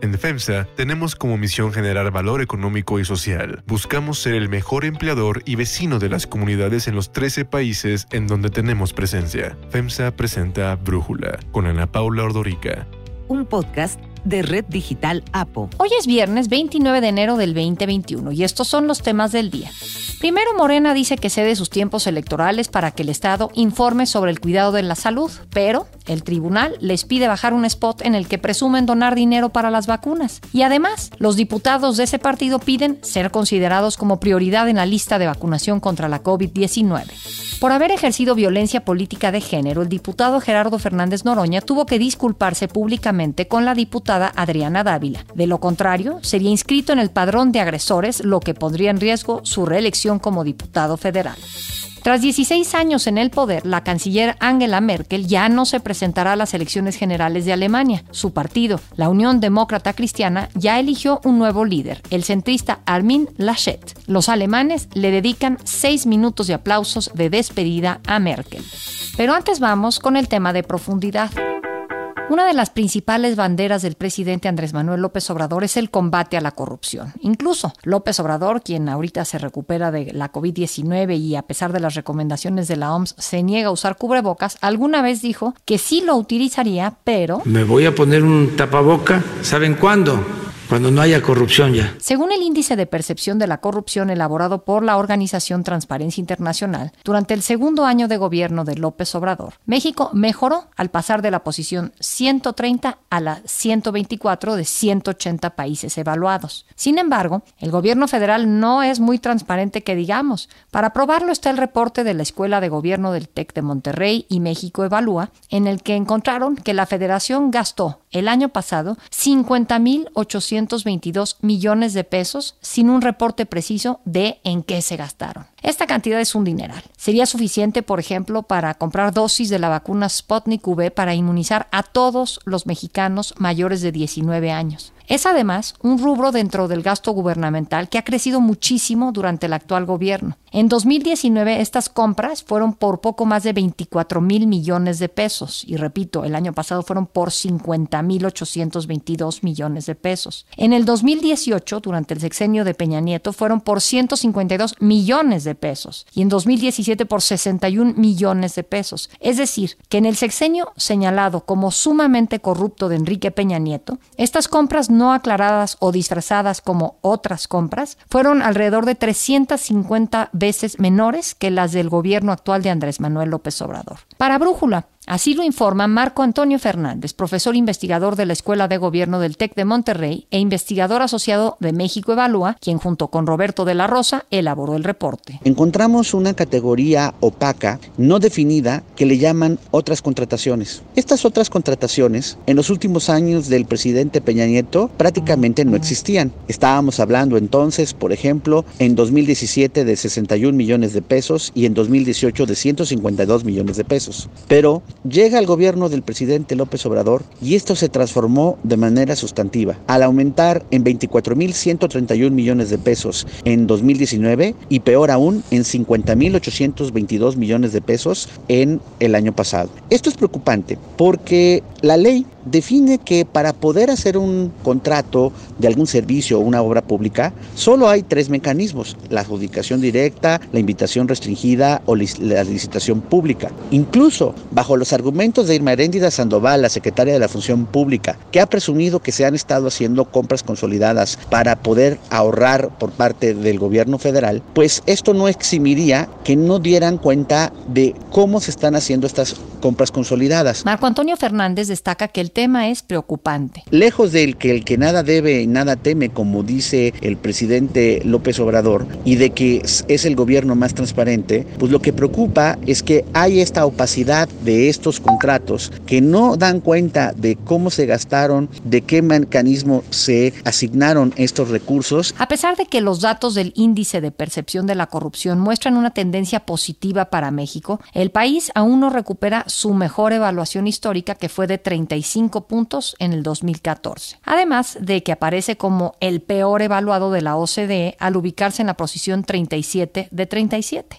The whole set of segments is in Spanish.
En FEMSA tenemos como misión generar valor económico y social. Buscamos ser el mejor empleador y vecino de las comunidades en los 13 países en donde tenemos presencia. FEMSA presenta Brújula con Ana Paula Ordorica. Un podcast de Red Digital APO. Hoy es viernes 29 de enero del 2021 y estos son los temas del día. Primero, Morena dice que cede sus tiempos electorales para que el Estado informe sobre el cuidado de la salud, pero el tribunal les pide bajar un spot en el que presumen donar dinero para las vacunas. Y además, los diputados de ese partido piden ser considerados como prioridad en la lista de vacunación contra la COVID-19. Por haber ejercido violencia política de género, el diputado Gerardo Fernández Noroña tuvo que disculparse públicamente con la diputada Adriana Dávila. De lo contrario, sería inscrito en el padrón de agresores, lo que pondría en riesgo su reelección como diputado federal. Tras 16 años en el poder, la canciller Angela Merkel ya no se presentará a las elecciones generales de Alemania. Su partido, la Unión Demócrata Cristiana, ya eligió un nuevo líder, el centrista Armin Laschet. Los alemanes le dedican 6 minutos de aplausos de despedida a Merkel. Pero antes vamos con el tema de profundidad. Una de las principales banderas del presidente Andrés Manuel López Obrador es el combate a la corrupción. Incluso López Obrador, quien ahorita se recupera de la COVID-19 y a pesar de las recomendaciones de la OMS se niega a usar cubrebocas, alguna vez dijo que sí lo utilizaría, pero... Me voy a poner un tapaboca, ¿saben cuándo? Cuando no haya corrupción ya. Según el índice de percepción de la corrupción elaborado por la organización Transparencia Internacional, durante el segundo año de gobierno de López Obrador, México mejoró al pasar de la posición 130 a la 124 de 180 países evaluados. Sin embargo, el gobierno federal no es muy transparente que digamos. Para probarlo está el reporte de la Escuela de Gobierno del TEC de Monterrey y México Evalúa, en el que encontraron que la federación gastó el año pasado 50,822 millones de pesos sin un reporte preciso de en qué se gastaron. Esta cantidad es un dineral. Sería suficiente, por ejemplo, para comprar dosis de la vacuna Sputnik V para inmunizar a todos los mexicanos mayores de 19 años. Es además un rubro dentro del gasto gubernamental que ha crecido muchísimo durante el actual gobierno. En 2019 estas compras fueron por poco más de 24,000 millones de pesos. Y repito, el año pasado fueron por 50,822 millones de pesos. En el 2018, durante el sexenio de Peña Nieto, fueron por 152 millones de pesos. Y en 2017 por 61 millones de pesos. Es decir, que en el sexenio señalado como sumamente corrupto de Enrique Peña Nieto, estas compras no aclaradas o disfrazadas como otras compras, fueron alrededor de 350 veces menores que las del gobierno actual de Andrés Manuel López Obrador. Para Brújula, así lo informa Marco Antonio Fernández, profesor investigador de la Escuela de Gobierno del TEC de Monterrey e investigador asociado de México Evalúa, quien junto con Roberto de la Rosa elaboró el reporte. Encontramos una categoría opaca, no definida, que le llaman otras contrataciones. Estas otras contrataciones, en los últimos años del presidente Peña Nieto, prácticamente no existían. Estábamos hablando entonces, por ejemplo, en 2017 de 61 millones de pesos y en 2018 de 152 millones de pesos. Pero llega el gobierno del presidente López Obrador y esto se transformó de manera sustantiva, al aumentar en 24,131 millones de pesos en 2019 y peor aún en 50,822 millones de pesos en el año pasado. Esto es preocupante porque la ley define que para poder hacer un contrato de algún servicio o una obra pública, solo hay 3 mecanismos: la adjudicación directa, la invitación restringida o la licitación pública. Incluso bajo los argumentos de Irma Heréndida Sandoval, la secretaria de la Función Pública, que ha presumido que se han estado haciendo compras consolidadas para poder ahorrar por parte del gobierno federal, pues esto no eximiría que no dieran cuenta de cómo se están haciendo estas compras consolidadas. Marco Antonio Fernández destaca que el tema es preocupante. Lejos del que el que nada debe y nada teme, como dice el presidente López Obrador, y de que es el gobierno más transparente, pues lo que preocupa es que hay esta opacidad de estos contratos que no dan cuenta de cómo se gastaron, de qué mecanismo se asignaron estos recursos. A pesar de que los datos del índice de percepción de la corrupción muestran una tendencia positiva para México, el país aún no recupera su mejor evaluación histórica, que fue de 35 puntos en el 2014. Además de que aparece como el peor evaluado de la OCDE al ubicarse en la posición 37 de 37.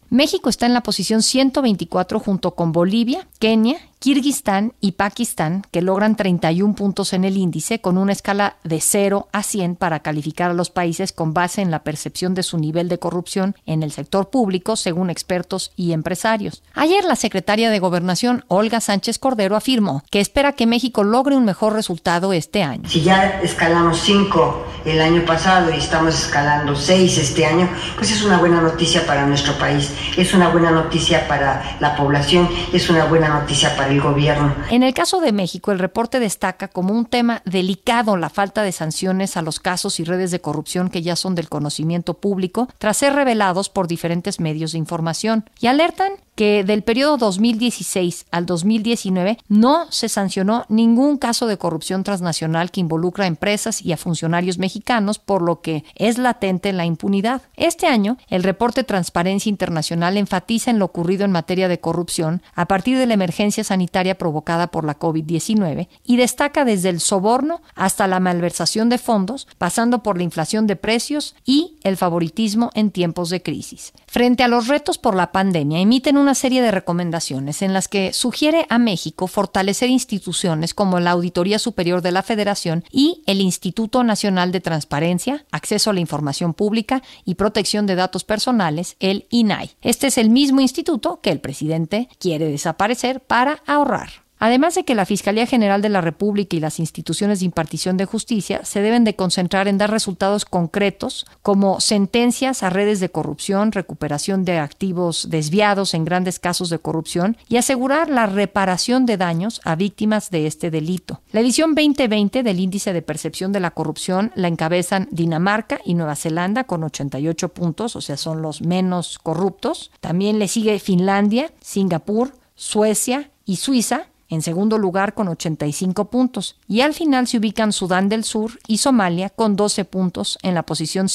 México está en la posición 124 junto con Bolivia, Kenia, Kirguistán y Pakistán, que logran 31 puntos en el índice con una escala de 0 a 100 para calificar a los países con base en la percepción de su nivel de corrupción en el sector público, según expertos y empresarios. Ayer la secretaria de Gobernación, Olga Sánchez Cordero, afirmó que espera que México logre un mejor resultado este año. Si ya escalamos 5 el año pasado y estamos escalando 6 este año, pues es una buena noticia para nuestro país, es una buena noticia para la población, es una buena noticia para el gobierno. En el caso de México, el reporte destaca como un tema delicado la falta de sanciones a los casos y redes de corrupción que ya son del conocimiento público tras ser revelados por diferentes medios de información, y alertan que del periodo 2016 al 2019 no se sancionó ningún caso de corrupción transnacional que involucra a empresas y a funcionarios mexicanos, por lo que es latente la impunidad. Este año, el reporte Transparencia Internacional enfatiza en lo ocurrido en materia de corrupción a partir de la emergencia sanitaria provocada por la COVID-19 y destaca desde el soborno hasta la malversación de fondos, pasando por la inflación de precios y el favoritismo en tiempos de crisis. Frente a los retos por la pandemia, emiten una serie de recomendaciones en las que sugiere a México fortalecer instituciones como la Auditoría Superior de la Federación y el Instituto Nacional de Transparencia, Acceso a la Información Pública y Protección de Datos Personales, el INAI. Este es el mismo instituto que el presidente quiere desaparecer para ahorrar. Además de que la Fiscalía General de la República y las instituciones de impartición de justicia se deben de concentrar en dar resultados concretos como sentencias a redes de corrupción, recuperación de activos desviados en grandes casos de corrupción y asegurar la reparación de daños a víctimas de este delito. La edición 2020 del Índice de Percepción de la Corrupción la encabezan Dinamarca y Nueva Zelanda con 88 puntos, o sea, son los menos corruptos. También le sigue Finlandia, Singapur, Suecia y Suiza, en segundo lugar con 85 puntos, y al final se ubican Sudán del Sur y Somalia con 12 puntos en la posición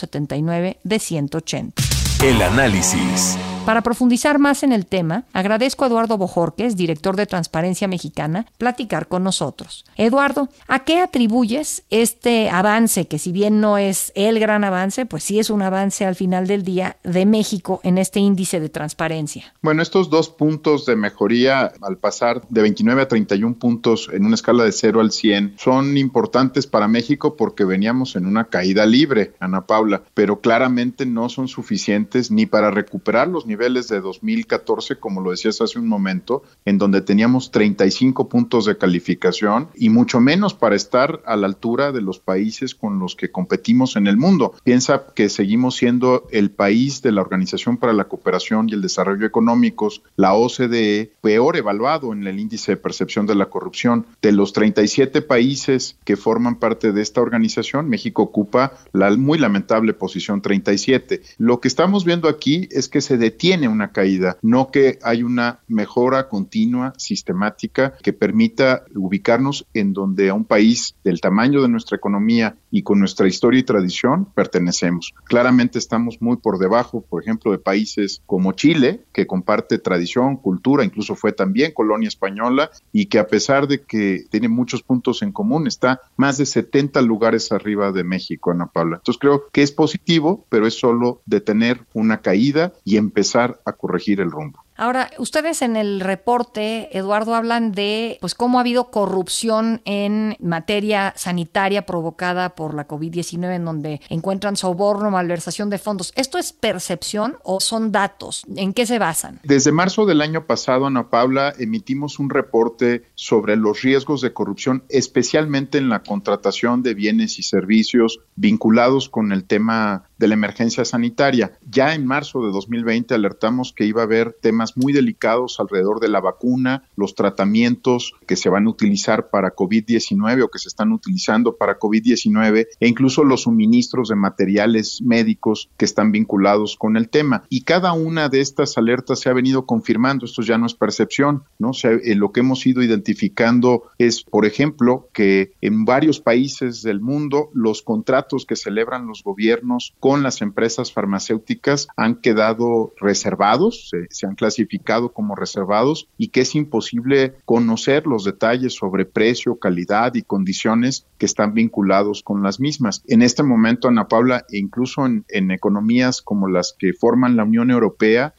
179 de 180. El análisis. Para profundizar más en el tema, agradezco a Eduardo Bojorquez, director de Transparencia Mexicana, platicar con nosotros. Eduardo, ¿a qué atribuyes este avance, que si bien no es el gran avance, pues sí es un avance al final del día de México en este índice de transparencia? Bueno, estos 2 puntos de mejoría al pasar de 29 a 31 puntos en una escala de 0 al 100 son importantes para México porque veníamos en una caída libre, Ana Paula, pero claramente no son suficientes ni para recuperar los niveles de 2014, como lo decías hace un momento, en donde teníamos 35 puntos de calificación y mucho menos para estar a la altura de los países con los que competimos en el mundo. Piensa que seguimos siendo el país de la Organización para la Cooperación y el Desarrollo Económicos, la OCDE, peor evaluado en el índice de percepción de la corrupción. De los 37 países que forman parte de esta organización, México ocupa la muy lamentable posición 37. Lo que estamos viendo aquí es que se detiene una caída, no que hay una mejora continua, sistemática, que permita ubicarnos en donde a un país del tamaño de nuestra economía y con nuestra historia y tradición pertenecemos. Claramente estamos muy por debajo, por ejemplo, de países como Chile, que comparte tradición, cultura, incluso fue también colonia española, y que a pesar de que tiene muchos puntos en común, está más de 70 lugares arriba de México, Ana Paula. Entonces creo que es positivo, pero es solo detener una caída y empezar a corregir el rumbo. Ahora, ustedes en el reporte, Eduardo, hablan de cómo ha habido corrupción en materia sanitaria provocada por la COVID-19, en donde encuentran soborno, malversación de fondos. ¿Esto es percepción o son datos? ¿En qué se basan? Desde marzo del año pasado, Ana Paula, emitimos un reporte sobre los riesgos de corrupción, especialmente en la contratación de bienes y servicios vinculados con el tema de la emergencia sanitaria. Ya en marzo de 2020 alertamos que iba a haber temas muy delicados alrededor de la vacuna, los tratamientos que se van a utilizar para COVID-19 o que se están utilizando para COVID-19 e incluso los suministros de materiales médicos que están vinculados con el tema. Y cada una de estas alertas se ha venido confirmando. Esto ya no es percepción, ¿no? Lo que hemos ido identificando es, por ejemplo, que en varios países del mundo los contratos que celebran los gobiernos con las empresas farmacéuticas han quedado reservados, se han clasificado como reservados y que es imposible conocer los detalles sobre precio, calidad y condiciones que están vinculados con las mismas. En este momento, Ana Paula, e incluso en economías como las que forman la Unión Europea,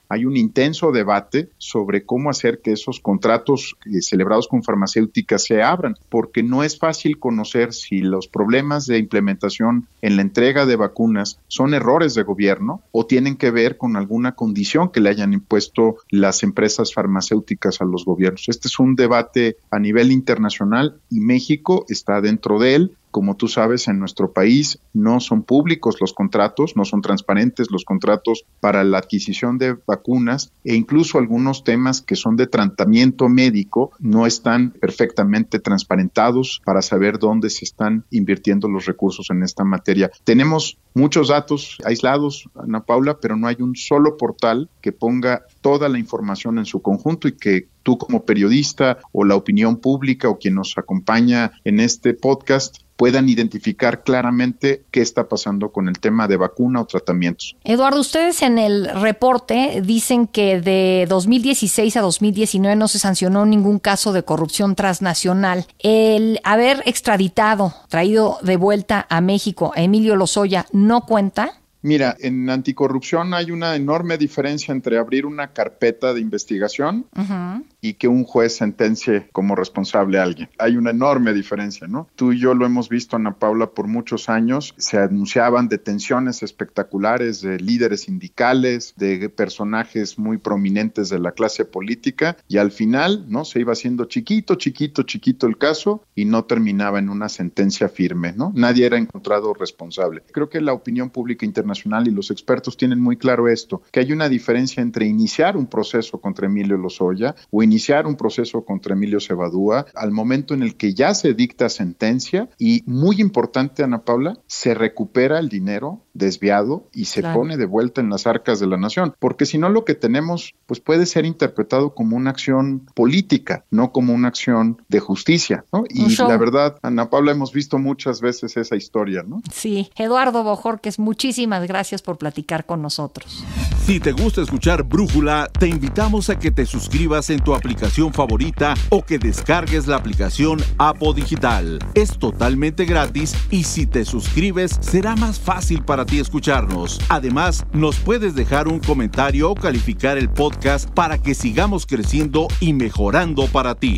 hay un intenso debate sobre cómo hacer que esos contratos celebrados con farmacéuticas se abran, porque no es fácil conocer si los problemas de implementación en la entrega de vacunas son errores de gobierno o tienen que ver con alguna condición que le hayan impuesto las empresas farmacéuticas a los gobiernos. Este es un debate a nivel internacional y México está dentro de él. Como tú sabes, en nuestro país no son públicos los contratos, no son transparentes los contratos para la adquisición de vacunas e incluso algunos temas que son de tratamiento médico no están perfectamente transparentados para saber dónde se están invirtiendo los recursos en esta materia. Tenemos muchos datos aislados, Ana Paula, pero no hay un solo portal que ponga toda la información en su conjunto y que tú como periodista o la opinión pública o quien nos acompaña en este podcast puedan identificar claramente qué está pasando con el tema de vacuna o tratamientos. Eduardo, ustedes en el reporte dicen que de 2016 a 2019 no se sancionó ningún caso de corrupción transnacional. El haber extraditado, traído de vuelta a México a Emilio Lozoya, ¿no cuenta? Mira, en anticorrupción hay una enorme diferencia entre abrir una carpeta de investigación y que un juez sentencie como responsable a alguien. Hay una enorme diferencia, ¿no? Tú y yo lo hemos visto, Ana Paula, por muchos años. Se anunciaban detenciones espectaculares de líderes sindicales, de personajes muy prominentes de la clase política y al final, ¿no? Se iba haciendo chiquito el caso y no terminaba en una sentencia firme, ¿no? Nadie era encontrado responsable. Creo que la opinión pública internacional y los expertos tienen muy claro esto, que hay una diferencia entre iniciar un proceso contra Emilio Lozoya o iniciar un proceso contra Emilio Cebadúa al momento en el que ya se dicta sentencia y, muy importante, Ana Paula, se recupera el dinero desviado y se pone de vuelta en las arcas de la nación, porque si no lo que tenemos pues puede ser interpretado como una acción política, no como una acción de justicia, ¿no? Y la verdad, Ana Paula, hemos visto muchas veces esa historia, ¿no? Sí. Eduardo Bojorquez, muchísimas gracias por platicar con nosotros. Si te gusta escuchar Brújula, te invitamos a que te suscribas en tu aplicación favorita o que descargues la aplicación Apo Digital. Es totalmente gratis y si te suscribes será más fácil para ti escucharnos. Además, nos puedes dejar un comentario o calificar el podcast para que sigamos creciendo y mejorando para ti.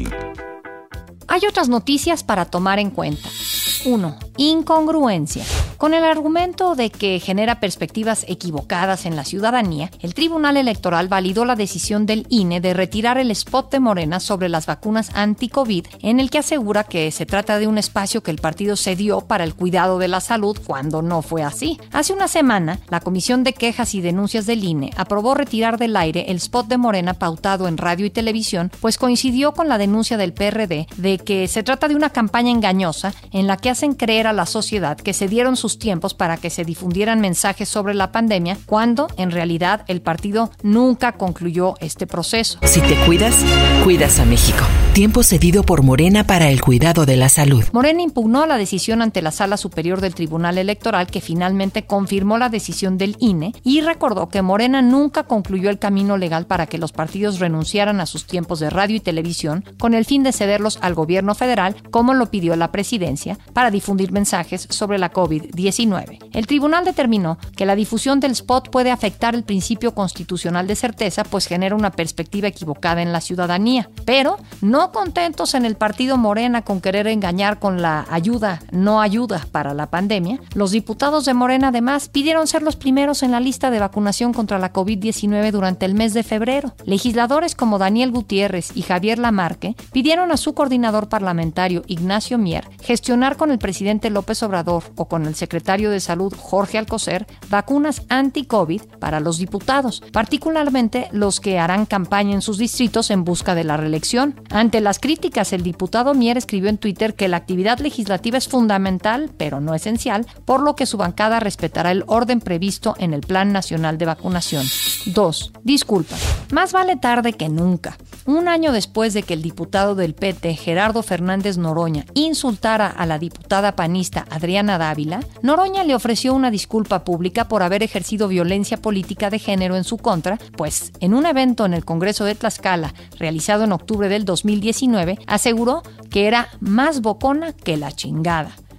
Hay otras noticias para tomar en cuenta. 1. Incongruencia. Con el argumento de que genera perspectivas equivocadas en la ciudadanía, el Tribunal Electoral validó la decisión del INE de retirar el spot de Morena sobre las vacunas anti-COVID, en el que asegura que se trata de un espacio que el partido cedió para el cuidado de la salud cuando no fue así. Hace una semana, la Comisión de Quejas y Denuncias del INE aprobó retirar del aire el spot de Morena pautado en radio y televisión, pues coincidió con la denuncia del PRD de que se trata de una campaña engañosa en la que hacen creer a la sociedad que se dieron sus tiempos para que se difundieran mensajes sobre la pandemia, cuando en realidad el partido nunca concluyó este proceso. Si te cuidas, cuidas a México. Tiempo cedido por Morena para el cuidado de la salud. Morena impugnó la decisión ante la Sala Superior del Tribunal Electoral, que finalmente confirmó la decisión del INE y recordó que Morena nunca concluyó el camino legal para que los partidos renunciaran a sus tiempos de radio y televisión con el fin de cederlos al gobierno federal, como lo pidió la presidencia, para difundir mensajes sobre la COVID-19. El tribunal determinó que la difusión del spot puede afectar el principio constitucional de certeza, pues genera una perspectiva equivocada en la ciudadanía. Pero, no contentos en el partido Morena con querer engañar con la ayuda, no ayuda para la pandemia, los diputados de Morena además pidieron ser los primeros en la lista de vacunación contra la COVID-19 durante el mes de febrero. Legisladores como Daniel Gutiérrez y Javier Lamarque pidieron a su coordinador parlamentario, Ignacio Mier, gestionar con el presidente López Obrador o con el secretario de Salud, Jorge Alcocer, vacunas anti-COVID para los diputados, particularmente los que harán campaña en sus distritos en busca de la reelección. Ante las críticas, el diputado Mier escribió en Twitter que la actividad legislativa es fundamental, pero no esencial, por lo que su bancada respetará el orden previsto en el Plan Nacional de Vacunación. 2. Disculpas. Más vale tarde que nunca. Un año después de que el diputado del PT, Gerardo Fernández Noroña, insultara a la diputada panista Adriana Dávila, Noroña le ofreció una disculpa pública por haber ejercido violencia política de género en su contra, pues en un evento en el Congreso de Tlaxcala, realizado en octubre del 2019, aseguró que era más bocona que la chingada.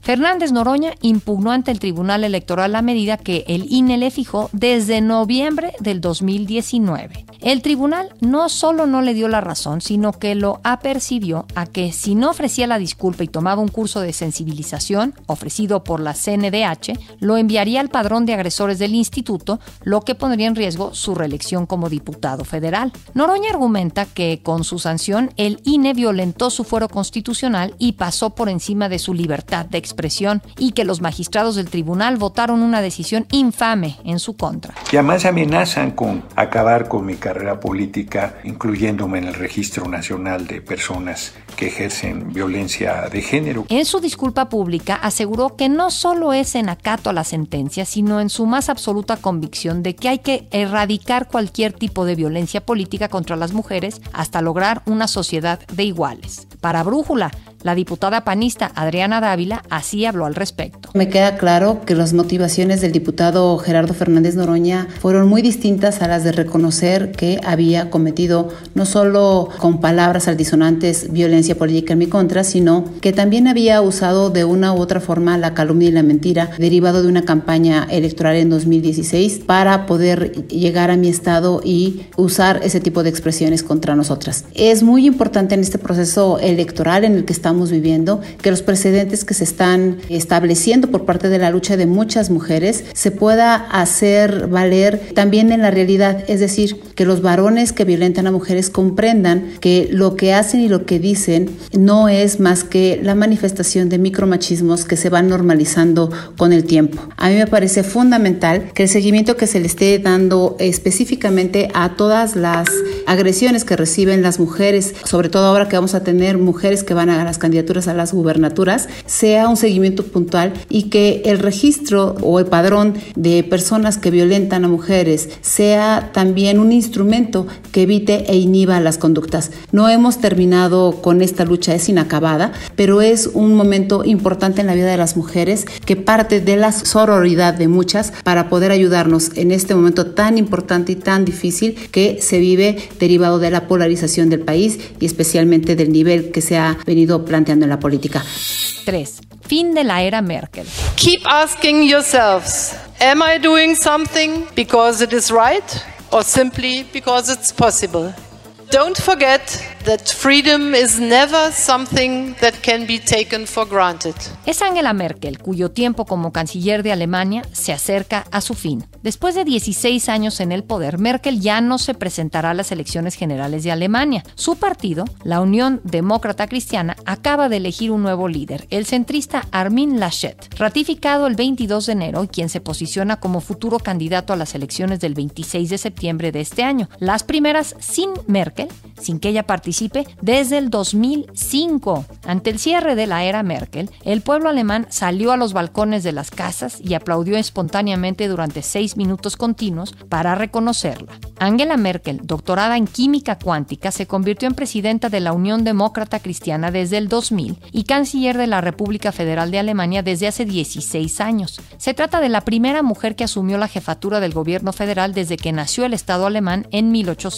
Fernández Noroña impugnó ante el Tribunal Electoral la medida que el INE le fijó desde noviembre del 2019. El tribunal no solo no le dio la razón, sino que lo apercibió a que si no ofrecía la disculpa y tomaba un curso de sensibilización ofrecido por la CNDH, lo enviaría al padrón de agresores del instituto, lo que pondría en riesgo su reelección como diputado federal. Noroña argumenta que con su sanción el INE violentó su fuero constitucional y pasó por encima de su libertad de expresión y que los magistrados del tribunal votaron una decisión infame en su contra. Y además amenazan con acabar con mi carrera política, incluyéndome en el Registro Nacional de Personas que ejercen violencia de género. En su disculpa pública aseguró que no solo es en acato a la sentencia, sino en su más absoluta convicción de que hay que erradicar cualquier tipo de violencia política contra las mujeres hasta lograr una sociedad de iguales. Para Brújula, la diputada panista Adriana Dávila así habló al respecto. Me queda claro que las motivaciones del diputado Gerardo Fernández Noroña fueron muy distintas a las de reconocer que había cometido no solo con palabras altisonantes violencia política en mi contra, sino que también había usado de una u otra forma la calumnia y la mentira derivado de una campaña electoral en 2016 para poder llegar a mi estado y usar ese tipo de expresiones contra nosotras. Es muy importante en este proceso electoral en el que estamos viviendo que los precedentes que se están estableciendo por parte de la lucha de muchas mujeres se pueda hacer valer también en la realidad, es decir, que los varones que violentan a mujeres comprendan que lo que hacen y lo que dicen no es más que la manifestación de micromachismos que se van normalizando con el tiempo. A mí me parece fundamental que el seguimiento que se le esté dando específicamente a todas las agresiones que reciben las mujeres, sobre todo ahora que vamos a tener mujeres que van a las candidaturas a las gubernaturas, sea un seguimiento puntual y que el registro o el padrón de personas que violentan a mujeres sea también un instrumento que evite e inhiba las conductas. No hemos terminado con esta lucha, es inacabada, pero es un momento importante en la vida de las mujeres que parte de la sororidad de muchas para poder ayudarnos en este momento tan importante y tan difícil que se vive derivado de la polarización del país y especialmente del nivel que se ha venido planteando en la política. 3. Fin de la era Merkel. Keep asking yourselves, am I doing something because it is right or simply because it's possible? Don't forget that freedom is never something that can be taken for granted. Es Angela Merkel, cuyo tiempo como canciller de Alemania se acerca a su fin. Después de 16 años en el poder, Merkel ya no se presentará a las elecciones generales de Alemania. Su partido, la Unión Demócrata Cristiana, acaba de elegir un nuevo líder, el centrista Armin Laschet, ratificado el 22 de enero y quien se posiciona como futuro candidato a las elecciones del 26 de septiembre de este año. Las primeras sin Merkel, sin que ella participe, desde el 2005. Ante el cierre de la era Merkel, el pueblo alemán salió a los balcones de las casas y aplaudió espontáneamente durante 6 minutos continuos para reconocerla. Angela Merkel, doctorada en química cuántica, se convirtió en presidenta de la Unión Demócrata Cristiana desde el 2000 y canciller de la República Federal de Alemania desde hace 16 años. Se trata de la primera mujer que asumió la jefatura del gobierno federal desde que nació el Estado alemán en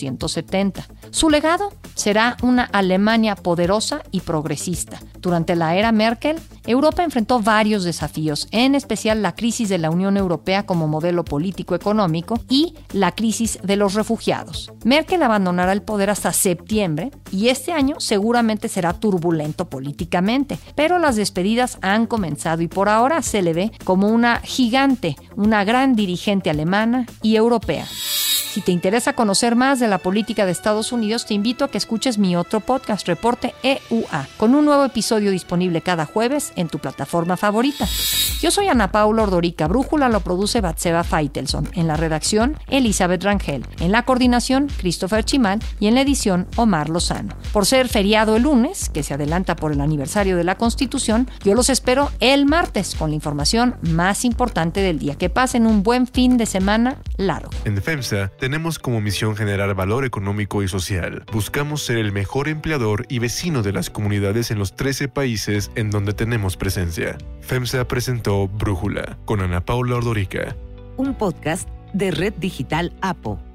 1870. Su legado será una Alemania poderosa y progresista. Durante la era Merkel, Europa enfrentó varios desafíos, en especial la crisis de la Unión Europea como modelo político-económico y la crisis de los refugiados. Merkel abandonará el poder hasta septiembre y este año seguramente será turbulento políticamente, pero las despedidas han comenzado y por ahora se le ve como una gigante, una gran dirigente alemana y europea. Si te interesa conocer más de la política de Estados Unidos, te invito a que escuches mi otro podcast, Reporte EUA, con un nuevo episodio disponible cada jueves en tu plataforma favorita. Yo soy Ana Paula Ordorica. Brújula lo produce Batseba Feitelson. En la redacción, Elizabeth Rangel. En la coordinación, Christopher Chimal. Y en la edición, Omar Lozano. Por ser feriado el lunes, que se adelanta por el aniversario de la Constitución, yo los espero el martes con la información más importante del día. Que pasen un buen fin de semana largo. En FEMSA tenemos como misión generar valor económico y social. Buscamos ser el mejor empleador y vecino de las comunidades en los 13 países en donde tenemos presencia. FEMSA presentó Brújula con Ana Paula Ordorica. Un podcast de Red Digital APO.